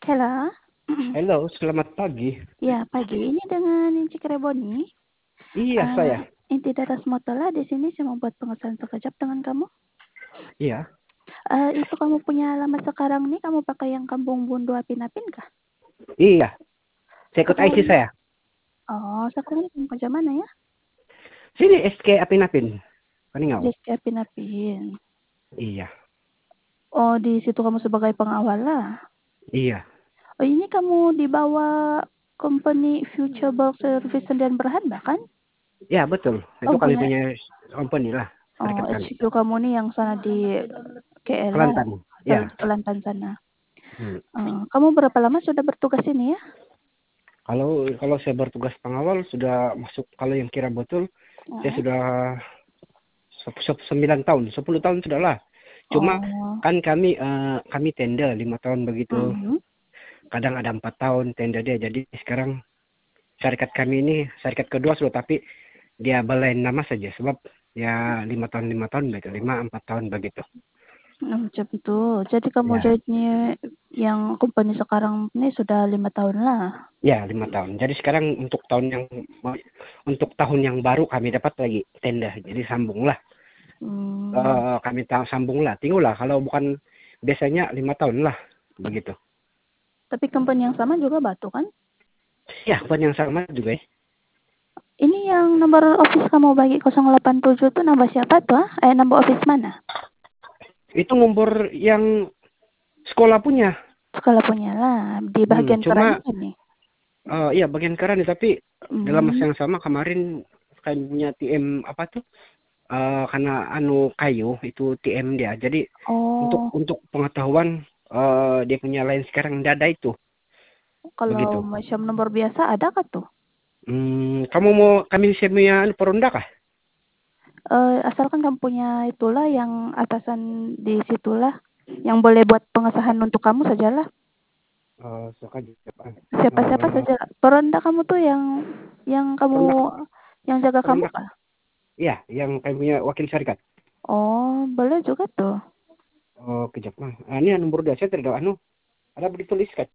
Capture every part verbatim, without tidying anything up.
Halo. Halo, selamat pagi. Ya, pagi ini dengan Inci Kreboni. Iya, Uh, saya. Inti Datas Motola di sini saya membuat pengesahan sekejap dengan kamu. Iya. Uh, itu kamu punya alamat sekarang nih, kamu pakai yang Kampung Bundu Apin-Apin kah? Iya. Saya ikut I C Sekarang, saya. oh, sekarang kamu kerja mana ya? Sini S K Apin-Apin. Paningau. Di Apin-Apin. Iya. Oh, di situ kamu sebagai pengawal lah. Iya. Oh, ini kamu di bawah company Future Bulk Service Sendian Berhanda kan? Ya, betul. Oh, Itu kami punya. punya company lah. Oh, Serikat kami. H Q kamu nih yang sana di K L lah, Kelantan. Iya. Kelantan sana. Hmm. Uh, kamu berapa lama sudah bertugas ini ya? Kalau kalau saya bertugas pengawal sudah masuk, kalau yang kira betul, Uh, saya sudah sembilan tahun, sepuluh tahun sudah lah. Cuma oh, kan kami uh, kami tenda lima tahun begitu. mm-hmm. Kadang ada empat tahun tenda dia. Jadi sekarang syarikat kami ini syarikat kedua sudah, tapi dia belain nama saja sebab ya lima tahun lima tahun begitu, lima empat tahun begitu. Macam itu. Jadi kamu Ya, jadi yang company sekarang ini sudah lima tahun lah. ya lima tahun. Jadi sekarang untuk tahun yang untuk tahun yang baru kami dapat lagi tenda. Jadi sambunglah. Hmm. Uh, kami tahu sambunglah. Tinggallah kalau bukan biasanya lima tahun lah begitu. Tapi company yang sama juga Batu kan? Ya, bukan yang sama juga ya. Ini yang nomor office kamu bagi nol delapan tujuh tuh nambah siapa tuh? Ah? Eh, nambah office mana? Itu nomor yang sekolah punya. Sekolah punya lah. Di Hmm, bagian cuma kerannya kan nih? uh, ya bagian keran, tapi Hmm. dalam masa yang sama kemarin kayaknya T M apa tuh? Uh, karena anu kayu itu T M dia. Jadi Oh. untuk untuk pengetahuan uh, dia punya lain sekarang tidak ada itu. Kalau Begitu. macam nomor biasa ada kah tuh? Hmm, kamu mau kami punya anu peronda kah? Uh, asalkan kamu punya itulah yang atasan di situlah yang boleh buat pengesahan untuk kamu sajalah. Uh, Siapa-siapa uh, saja. Peronda kamu tuh yang yang kamu peronda, yang jaga kamu peronda. kah? Iya, yang kami punya wakil syarikat. Oh, boleh juga tuh. Oh, kejap mah. Ah, ini nomor dia saya tidak anu. Ada ditulis kan?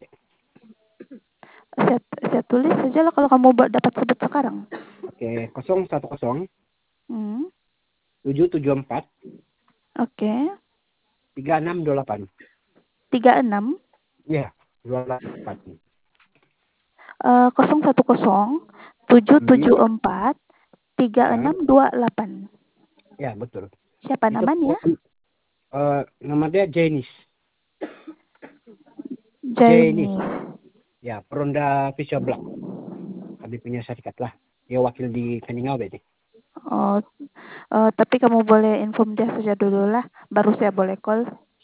Saya, saya tulis saja lah kalau kamu dapat sebut sekarang. Oke, kosong satu kosong Hmm. tujuh tujuh empat Oke. tiga enam dua delapan. Tiga enam. Iya, dua delapan. Uh, kosong satu kosong tujuh tujuh empat tiga enam dua delapan. Ya, betul. Siapa Itu, namanya? Uh, nama dia Janice. Janice. Ya, peronda Fisher Black. Kami punya syarikat lah. Dia wakil di Keningau berarti. Oh, uh, tapi kamu boleh inform dia saja dulu lah, baru saya boleh call.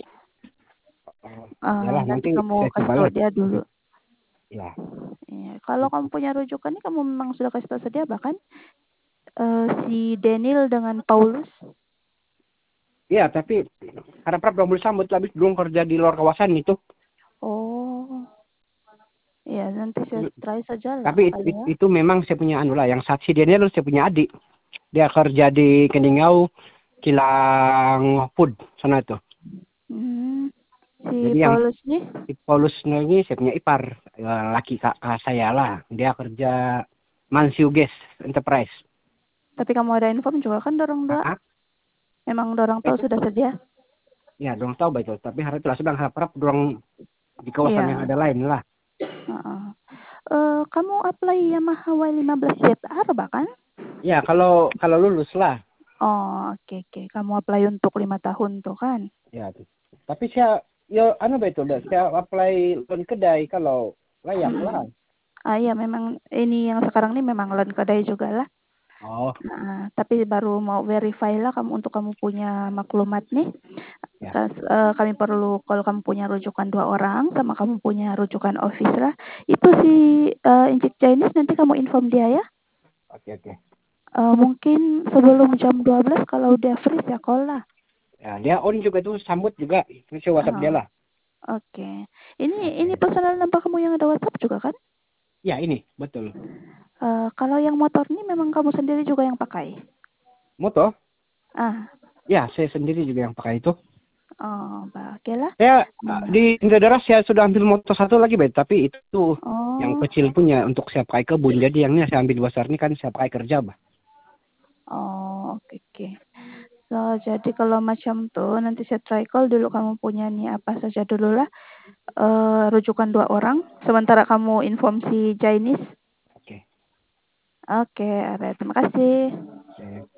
Uh, Yalah, nanti, nanti kamu saya kasih coba tahu lah. dia dulu. Ya. Ya, kalau kamu punya rujukan ini, kamu memang sudah kasih tahu sedia bahkan uh, si Daniel dengan Paulus. Iya, tapi harap-harap belum sambut lebih belum kerja di luar kawasan itu. Oh, ya nanti saya try saja lah. Tapi itu, itu, itu memang saya punya anu lah, yang saksi Daniel saya punya adik. Dia kerja di Keningau, kilang food sana itu. Hmm, si Jadi Paulus yang nih? si Paulus ini saya punya ipar, laki kakak saya lah. Dia kerja Mansiu Gas Enterprise. Tapi kamu ada inform juga kan dorong dua? Ah, Memang dorong tahu sudah sedia? ya, dorong tahu baik, tapi harap lah sedang harap dorong di kawasan Ya. yang ada lain lah. Uh-uh. Uh, kamu apply Yamaha Y lima belas Z R bahkan? Ya, kalau kalau lulus lah. Oh, oke okay, oke. Okay. Kamu apply untuk lima tahun tuh kan? Ya, tapi saya ya anu betul dah. Saya apply loan kedai kalau layak hmm. lah. Ah ya, memang ini yang sekarang ini memang loan kedai juga lah. Oh. Nah, tapi baru mau verify lah kamu untuk kamu punya maklumat nih. Ya. Terus, uh, kami perlu kalau kamu punya rujukan dua orang sama kamu punya rujukan office lah. Itu si uh, Incik Chinese nanti kamu inform dia ya. Oke oke. Uh, mungkin sebelum jam dua belas kalau dia free ya call lah. Ya, dia on juga tuh, sambut juga. Ini WhatsApp uh, dia lah. Oke. Okay. Ini Okay. ini personal number kamu yang ada WhatsApp juga kan? Ya, ini betul. Uh, kalau yang motor ini memang kamu sendiri juga yang pakai? Moto? Ah. Ya, saya sendiri juga yang pakai itu. Oh, baiklah. Saya uh, Nah, di Indra Daras saya sudah ambil motor satu lagi, Bet, tapi itu yang oh, kecil punya untuk saya pakai kebun. Jadi yang ini saya ambil besar ini kan saya pakai kerja, Bah. oh, oke, oke. So, jadi kalau macam tuh nanti saya try call dulu kamu punya nih apa saja dulu lah. Eh, rujukan dua orang. Sementara kamu inform si Jainis. Oke. Oke, alright, terima kasih. Oke.